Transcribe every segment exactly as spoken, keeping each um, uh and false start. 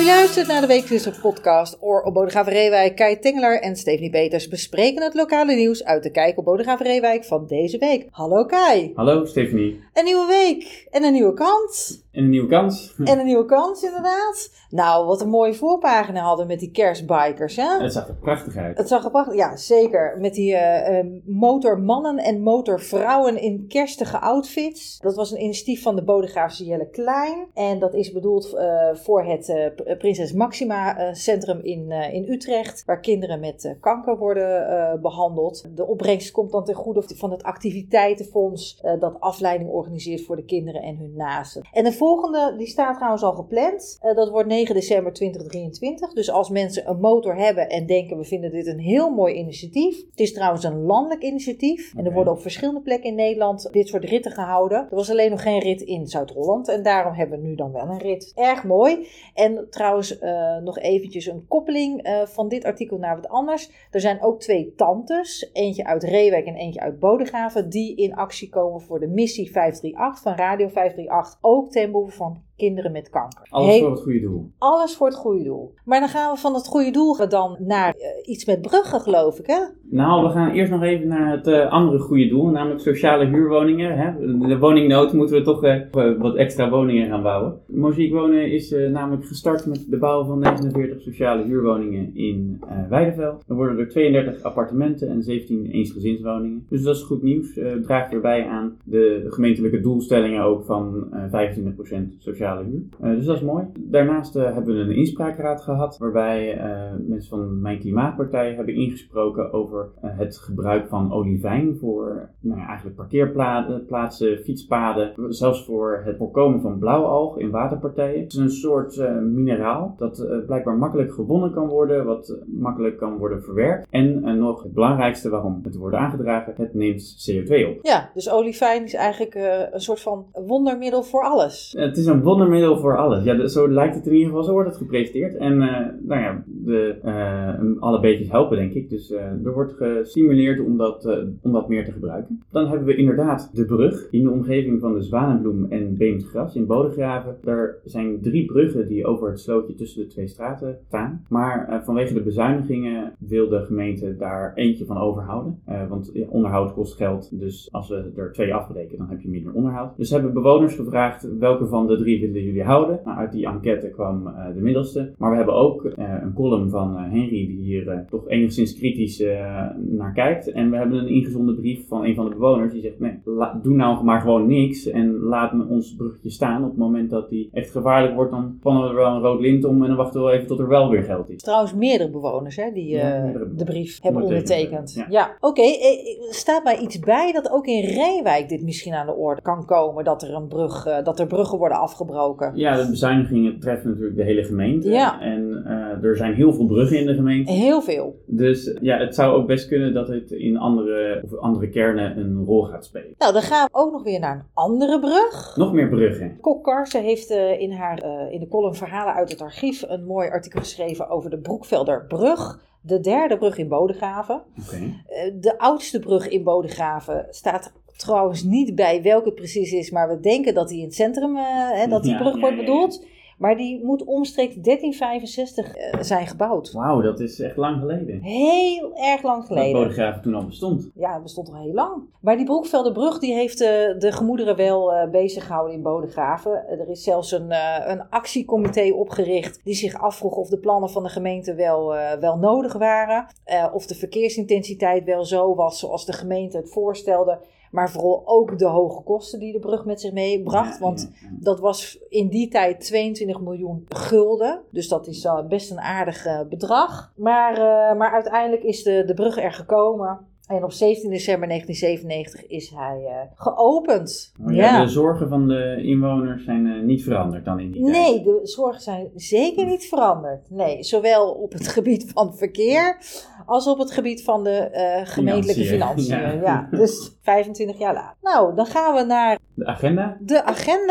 luistert naar de wekelijkse podcast Oor op Bodegraven Reewijk. Kai Tengeler en Stephanie Peters bespreken het lokale nieuws uit de Kijk op Bodegraven Reewijk van deze week. Hallo Kai. Hallo Stephanie. Een nieuwe week en een nieuwe kans. En een nieuwe kans. En een nieuwe kans inderdaad. Nou, wat een mooie voorpagina hadden met die kerstbikers, hè? Het zag er prachtig uit. Het zag er prachtig, ja zeker. Met die uh, uh, motormannen en motorvrouwen in kerstige outfits. Dat was een initiatief van de Bodegraafse Jelle Klein. En dat is bedoeld uh, voor het uh, Prinses Maxima uh, Centrum in, uh, in Utrecht. Waar kinderen met uh, kanker worden uh, behandeld. De opbrengst komt dan ten goede van het activiteitenfonds. Uh, dat afleiding organiseert voor de kinderen en hun naasten. En de volgende, die staat trouwens al gepland. Uh, dat wordt negen december tweeduizend drieëntwintig. Dus als mensen een motor hebben en denken we vinden dit een heel mooi initiatief. Het is trouwens een landelijk initiatief. En er worden op verschillende plekken in Nederland dit soort ritten gehouden. Er was alleen nog geen rit in Zuid-Holland. En daarom hebben we nu dan wel een rit. Erg mooi. En trouwens uh, nog eventjes een koppeling uh, van dit artikel naar wat anders. Er zijn ook twee tantes. Eentje uit Reewijk en eentje uit Bodegraven. Die in actie komen voor de missie vijf drie acht van Radio vijf drie acht. Ook ten behoeve van kinderen met kanker. Alles hey, voor het goede doel. Alles voor het goede doel. Maar dan gaan we van het goede doel dan naar uh, iets met bruggen, geloof ik, hè? Nou, we gaan eerst nog even naar het uh, andere goede doel, namelijk sociale huurwoningen. Hè? De woningnood moeten we toch uh, wat extra woningen gaan bouwen. Mozaïek Wonen is uh, namelijk gestart met de bouw van negenenveertig sociale huurwoningen in uh, Weideveld. Er worden er tweeëndertig appartementen en zeventien eensgezinswoningen. Dus dat is goed nieuws. Uh, draagt weer bij aan de gemeentelijke doelstellingen ook van uh, vijfentwintig procent sociale huur. Uh, dus dat is mooi. Daarnaast uh, hebben we een inspraakraad gehad waarbij uh, mensen van Mijn Klimaatpartij hebben ingesproken over uh, het gebruik van olivijn voor nou ja, eigenlijk parkeerplaatsen, fietspaden, zelfs voor het voorkomen van blauwalg in waterpartijen. Het is een soort uh, mineraal dat uh, blijkbaar makkelijk gewonnen kan worden, wat uh, makkelijk kan worden verwerkt. En uh, nog het belangrijkste waarom het wordt aangedragen, het neemt C O twee op. Ja, dus olivijn is eigenlijk uh, een soort van wondermiddel voor alles. Uh, het is een wondermiddel voor alles. Ja, zo lijkt het in ieder geval, zo wordt het gepresenteerd. En uh, nou ja, de, uh, alle beetjes helpen denk ik. Dus uh, er wordt gestimuleerd om dat, uh, om dat meer te gebruiken. Dan hebben we inderdaad de brug in de omgeving van de Zwanenbloem en Beemsgras in Bodegraven. Er zijn drie bruggen die over het slootje tussen de twee straten staan. Maar uh, vanwege de bezuinigingen wil de gemeente daar eentje van overhouden. Uh, want ja, onderhoud kost geld. Dus als we er twee afbreken, dan heb je minder onderhoud. Dus hebben bewoners gevraagd welke van de drie willen jullie houden. Nou, uit die enquête kwam uh, de middelste. Maar we hebben ook uh, een column van uh, Henry die hier uh, toch enigszins kritisch uh, naar kijkt. En we hebben een ingezonden brief van een van de bewoners die zegt nee, la- doe nou maar gewoon niks en laat ons bruggetje staan. Op het moment dat die echt gevaarlijk wordt, dan pannen we er wel een rood lint om en dan wachten we wel even tot er wel weer geld is. Trouwens meerdere bewoners hè, die uh, ja, de brief hebben ondertekend. Ja, ja. Oké. Okay. Er staat mij iets bij dat ook in Reewijk dit misschien aan de orde kan komen. Dat er een brug, uh, dat er bruggen worden afgebroken. Ja, de bezuinigingen treffen natuurlijk de hele gemeente. Ja. En uh, er zijn heel veel bruggen in de gemeente. Heel veel. Dus ja, het zou ook best kunnen dat het in andere, of andere kernen een rol gaat spelen. Nou, dan gaan we ook nog weer naar een andere brug. Nog meer bruggen. Kok Karse heeft uh, in, haar, uh, in de column Verhalen uit het Archief een mooi artikel geschreven over de Broekvelderbrug. De derde brug in Bodegraven. Okay. Uh, de oudste brug in Bodegraven staat trouwens niet bij welke het precies is, maar we denken dat die in het centrum, uh, hè, dat die ja, brug ja, wordt bedoeld. Ja, ja. Maar die moet omstreeks dertien vijfenzestig uh, zijn gebouwd. Wauw, dat is echt lang geleden. Heel erg lang geleden. Dat Bodegraven toen al bestond. Ja, het bestond al heel lang. Maar die Broekvelderbrug die heeft uh, de gemoederen wel uh, bezig gehouden in Bodegraven. Uh, er is zelfs een, uh, een actiecomité opgericht die zich afvroeg of de plannen van de gemeente wel, uh, wel nodig waren. Uh, of de verkeersintensiteit wel zo was zoals de gemeente het voorstelde. Maar vooral ook de hoge kosten die de brug met zich meebracht. Ja, want ja, ja. dat was in die tijd tweeëntwintig miljoen gulden. Dus dat is uh, best een aardig uh, bedrag. Maar, uh, maar uiteindelijk is de, de brug er gekomen. En op zeventien december negentien zevenennegentig is hij uh, geopend. Oh ja, ja. De zorgen van de inwoners zijn uh, niet veranderd dan in die tijd? Nee, de zorgen zijn zeker niet veranderd. Nee, zowel op het gebied van verkeer als op het gebied van de uh, gemeentelijke financiën. financiën. Ja. Ja, dus vijfentwintig jaar later. Nou, dan gaan we naar de agenda. De agenda.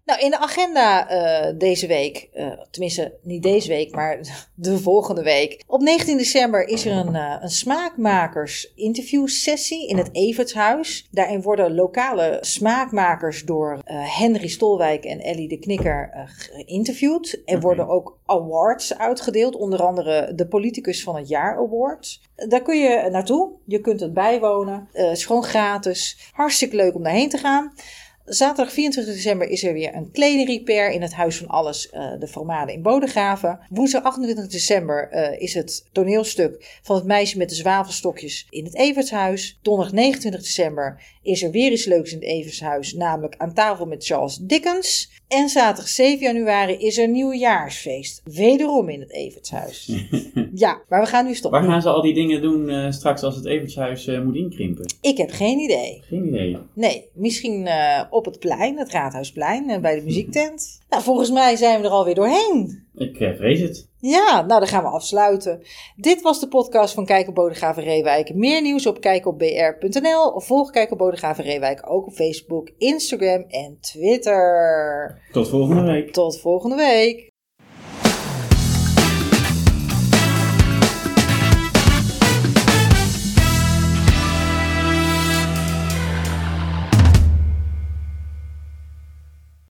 Nou, in de agenda uh, deze week, uh, tenminste niet deze week, maar de volgende week. Op negentien december is er een, uh, een smaakmakers interviewsessie in het Evertshuis. Daarin worden lokale smaakmakers door uh, Henry Stolwijk en Ellie de Knikker uh, geïnterviewd. Er okay. worden ook awards uitgedeeld, onder andere de Politicus van het Jaar Award. Daar kun je naartoe, je kunt het bijwonen. Het uh, is gewoon gratis, hartstikke leuk om daarheen te gaan. Zaterdag vierentwintig december is er weer een kledingrepair in het Huis van Alles, uh, de Fromade in Bodegraven. Woensdag achtentwintig december uh, is het toneelstuk van het meisje met de zwavelstokjes in het Evertshuis. Donderdag negenentwintig december is er weer iets leuks in het Evertshuis, namelijk Aan tafel met Charles Dickens. En zaterdag zeven januari is er nieuwjaarsfeest, wederom in het Evertshuis. Ja, maar we gaan nu stoppen. Waar gaan ze al die dingen doen uh, straks als het Evertshuis uh, moet inkrimpen? Ik heb geen idee. Geen idee? Nee, misschien uh, op het plein, het Raadhuisplein, uh, bij de muziektent. Nou, volgens mij zijn we er alweer doorheen. Ik uh, vrees het. Ja, nou dan gaan we afsluiten. Dit was de podcast van Kijk op Bodegraven Reewijk. Meer nieuws op kijk op b r punt n l. Volg Kijk op Bodegraven Reewijk ook op Facebook, Instagram en Twitter. Tot volgende week. Tot volgende week.